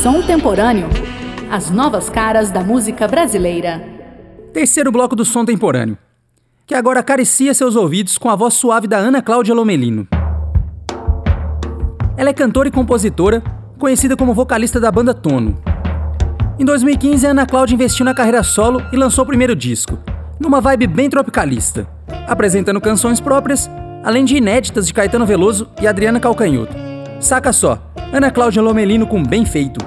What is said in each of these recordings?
Som Temporâneo. As novas caras da música brasileira. Terceiro bloco do Som Temporâneo, que agora acaricia seus ouvidos com a voz suave da Ana Cláudia Lomelino. Ela é cantora e compositora, conhecida como vocalista da banda Tono. Em 2015, a Ana Cláudia investiu na carreira solo e lançou o primeiro disco, numa vibe bem tropicalista, apresentando canções próprias, além de inéditas de Caetano Veloso e Adriana Calcanhoto. Saca só, Ana Cláudia Lomelino com Bem Feito.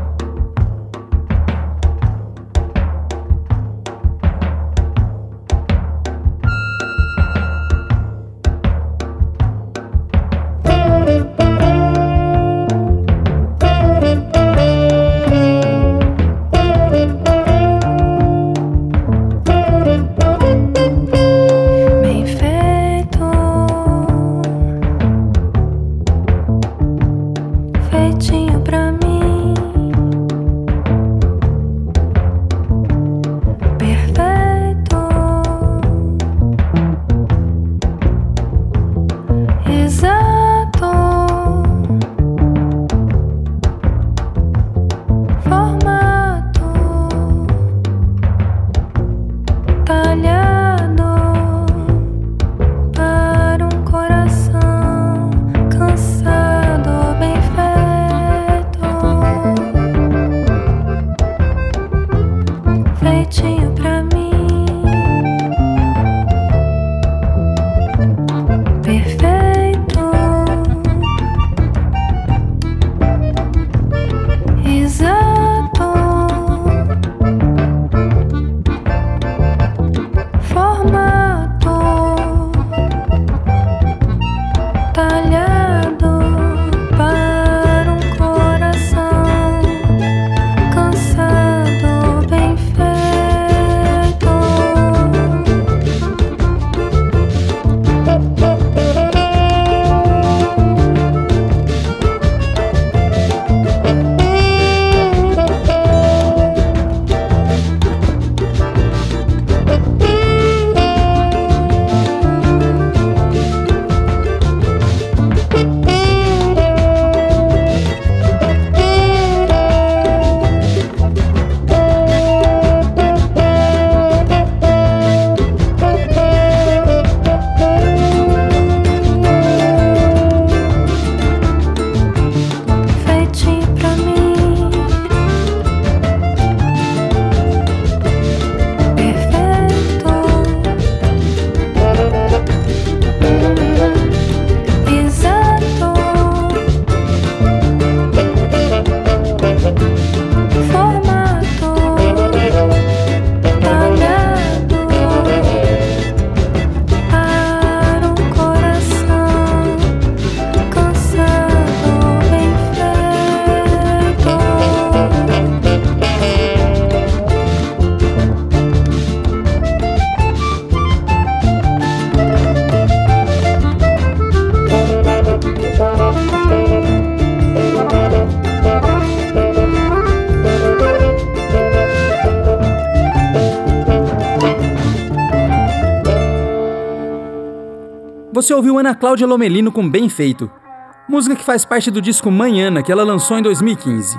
Você ouviu Ana Cláudia Lomelino com Bem Feito, música que faz parte do disco Manhana, que ela lançou em 2015.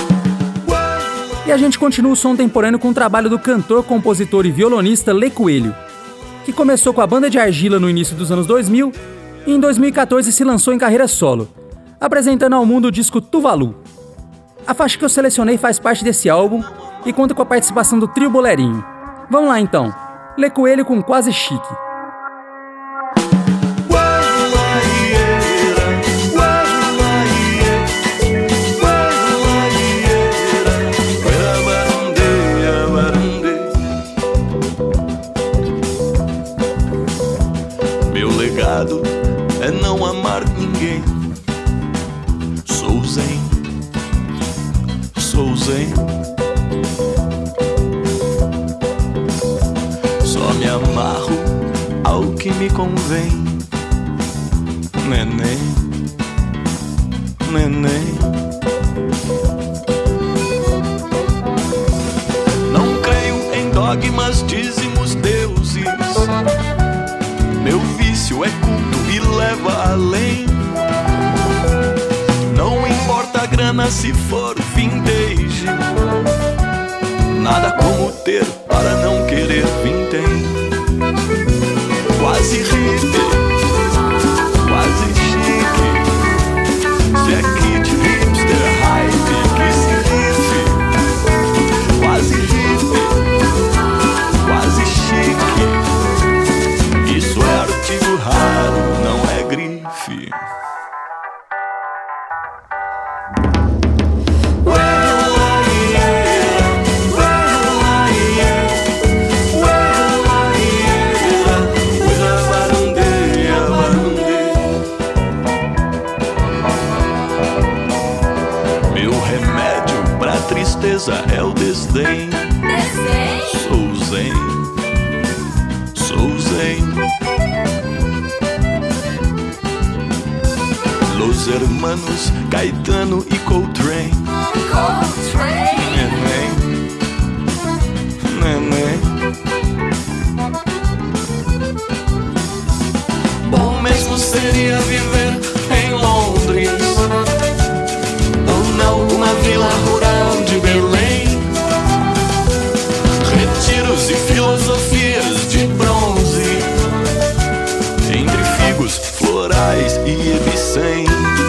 E a gente continua o Som Temporâneo com o trabalho do cantor, compositor e violonista Lê Coelho, que começou com a banda de Argila no início dos anos 2000 e em 2014 se lançou em carreira solo, apresentando ao mundo o disco Tuvalu. A faixa que eu selecionei faz parte desse álbum e conta com a participação do trio Bolerinho. Vamos lá então, Lê Coelho com Quase Chique. É não amar ninguém. Sou zen, sou zen. Só me amarro ao que me convém. Neném, neném. Não creio em dogmas, dízimos, deuses. Meu vício é culto e leva além. Não importa a grana cama se for vintage. Nada como ter para não querer vintém. Quase hippie, quase chique. Se é kit hipster hype, que se rife. Quase hippie, quase chique. Isso é artigo raro, não é grife. É o desdém. Sou zen, sou zen. Los hermanos Caetano e Coltrane. Neném, neném. Bom mesmo seria viver em Londres, ou na alguma vila rural de Belém. Retiros e filosofias de bronze, entre figos, florais e ibicém.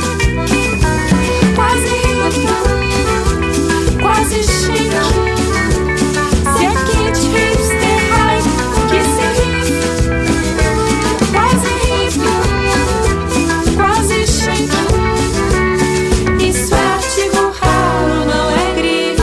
Quase rica, quase chique. Se é kit hipster hype, que se rife. Quase rica, quase chique. Isso é artigo raro, não é grife.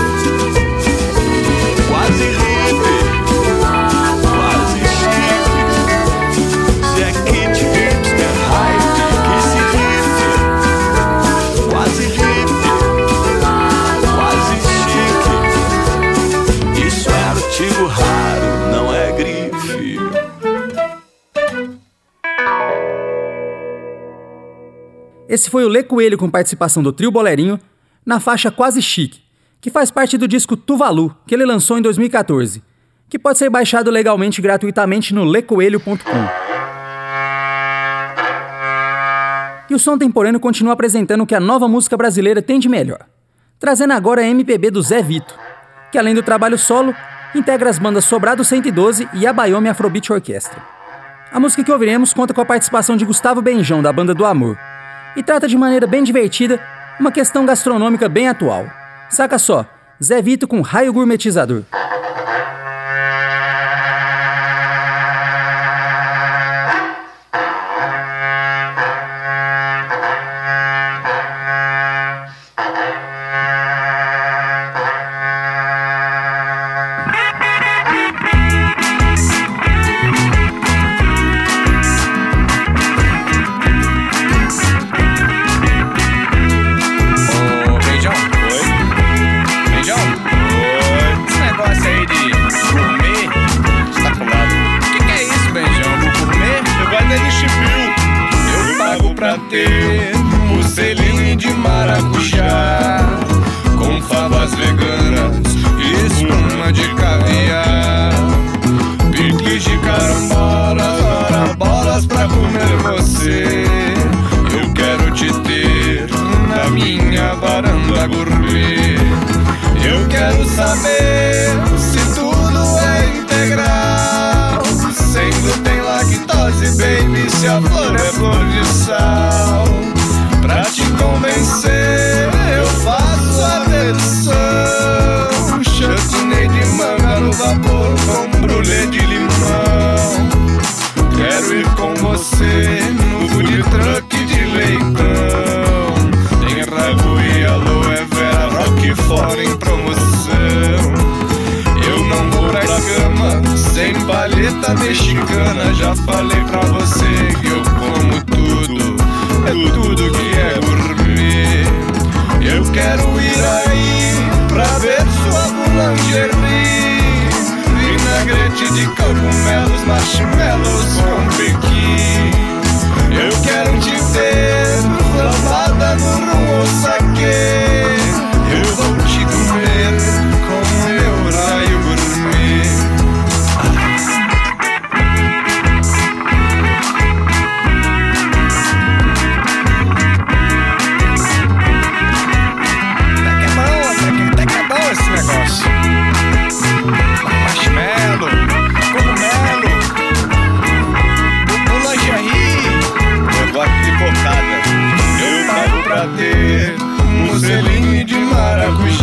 Quase hippie, quase chique. Se é kit hipster hype, que se rife. Quase hippie, quase chique. Isso é artigo raro, não é grife. Esse foi o Lê Coelho com participação do Trio Bolerinho na faixa Quase Chique, que faz parte do disco Tuvalu, que ele lançou em 2014, que pode ser baixado legalmente e gratuitamente no lecoelho.com. E o Som Temporâneo continua apresentando o que a nova música brasileira tem de melhor, trazendo agora a MPB do Zé Vito, que além do trabalho solo, integra as bandas Sobrado 112 e a Bayomi Afrobeat Orquestra. A música que ouviremos conta com a participação de Gustavo Benjão, da Banda do Amor, e trata de maneira bem divertida uma questão gastronômica bem atual. Saca só, Zé Vito com Raio Gourmetizador. O selinho de maracujá, com favas veganas e espuma de caviar, picles de carambolas, bolas pra comer você. Eu quero te ter na minha varanda gourmet. Eu quero saber se tudo é integral, sem glúten, lactose, baby, se a flor é flor de sal. Pra te convencer, eu faço a versão chutney de manga no vapor com brulé de limão. Quero ir com você no food truck de leitão. Tem ragu e aloe vera, roquefort em promoção. Eu não vou pra cama sem paleta mexicana. Já falei pra você que eu como tudo, é tudo que é gourmet. Eu quero ir aí pra ver sua boulangerie, vinagrete de cogumelos, marshmallows com pequi. Eu quero te ver lavada no rum ou saquê. Eu vou te comer com o meu raio gourmet.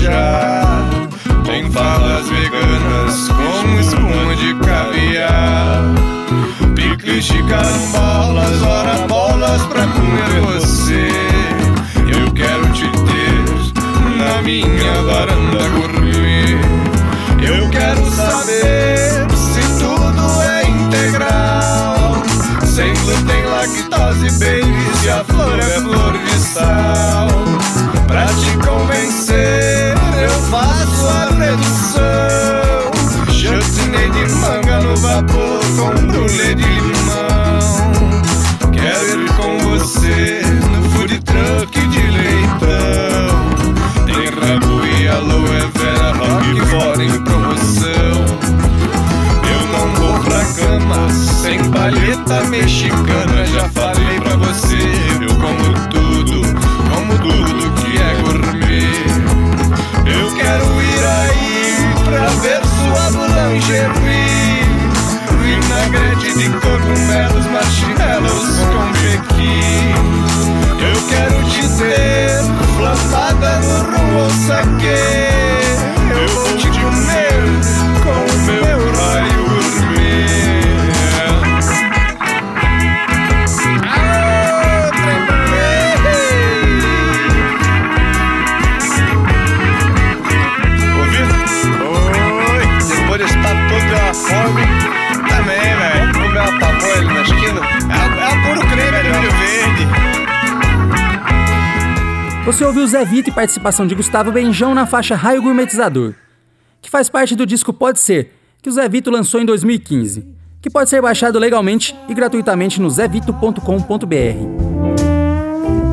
maracujá. Tem favas veganas com espuma de caviar, picles de carambolas, ora bolas pra comer você. Eu quero te ter na minha varanda gourmet. Eu quero saber se tudo é integral, sem glúten, lactose, baby, se a flor é flor de sal. Pra te convencer eu faço a redução, chutney de manga no vapor com brulé de limão. Quero ir com você no food truck de leitão. Tem rabo e aloe vera, roquefort em promoção. Eu não vou pra cama sem palheta mexicana, já falei pra você. Eu como tudo que é gourmet. Eu quero ir aí pra ver sua boulangerie, vinagrete de cogumelos, marshmallows com pequi. Eu quero te ter flambada no rum ou saquê. Eu vou te comer com o meu raio gourmet. Fome também, velho. Vamos comer uma pamonha ali na esquina. É puro creme de milho verde. Você ouviu Zé Vito e participação de Gustavo Benjão na faixa Raio Gourmetizador, que faz parte do disco Pode Ser, que o Zé Vito lançou em 2015, que pode ser baixado legalmente e gratuitamente no zevito.com.br.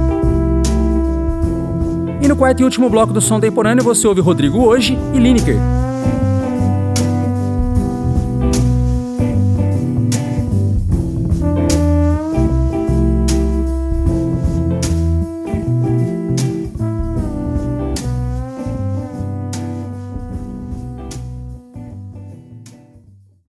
E no quarto e último bloco do Som Temporâneo você ouve Rodrigo Hoje e Lineker.